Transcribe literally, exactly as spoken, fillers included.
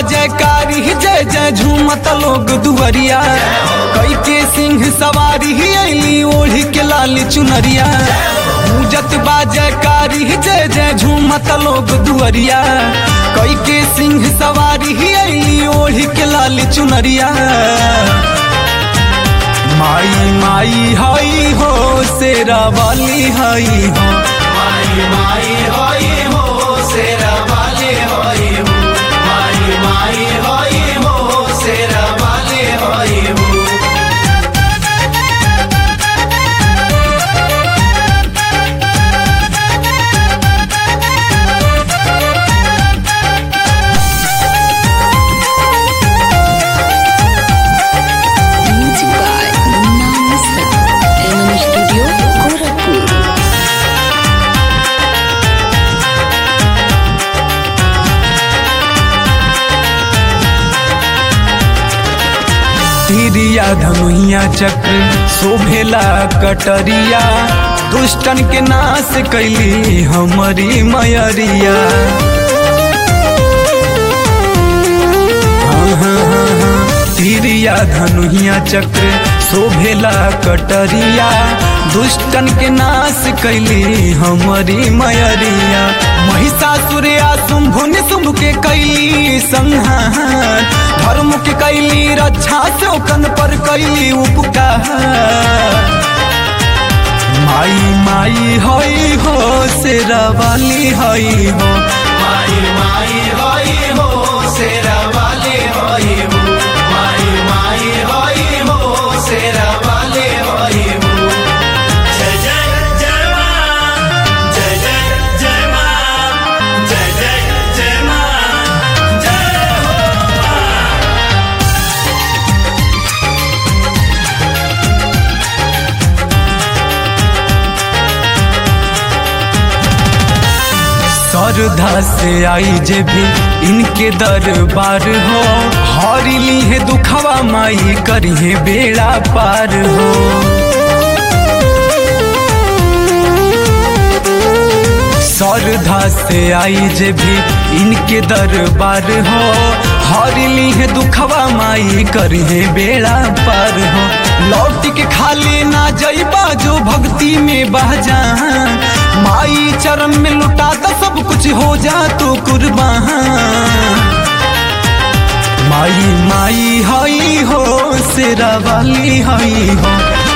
जयकारी जय जय झूमत लोग दुवरिया कई के सिंह सवारी अली ओढ़ी के लाल चुनरिया पूजत बा जयकारी जय जय झूमत लोग दुवरिया कई के सिंह सवारी अली ओढ़ी के लाल चुनरिया माई माई हई हो शेरा वाली हई हो माई माई होई हो शेरा वाले होई हो माई माई होई हो शेरा वाले होई हो Music by Munna Misra, M M Studio, Gorakhpur. तीरिया धनुइया चक्र शोभेला कटरिया दुष्टन के नाश कैली हमारी मयरिया हाँ हाँ हाँ हाँ। तीरिया धनुइया चक्र शोभेला कटरिया दुष्टन के नाश कैली हमारी मयरिया महिषासुरया शुंभ निशुंभ के कैली संहार धर्म के कैली रक्षा शोकन पर कैली उपकार माई माई हई हो शेरा वाली हई हो माई माई होई हो शेरा वाले होई हो माई माई होई हो शेरा वाले होई हो जय जय जय मां जय जय जय मां जय जय जय मां जय हो मां श्रद्धा से आई जे भी इनके दरबार हो हरी ली है दुखवा माई करी है बेड़ा पार हो श्रद्धा से आई जे भी इनके दरबार हो हरी ली है दुखवा माई करी है बेड़ा पार हो लौट के खाली ना जइबा जो भक्ति में बह जा माई चरण में लुटा तो सब कुछ हो जा तू कुर्बान माई माई हई हो शेरा वाली हई हो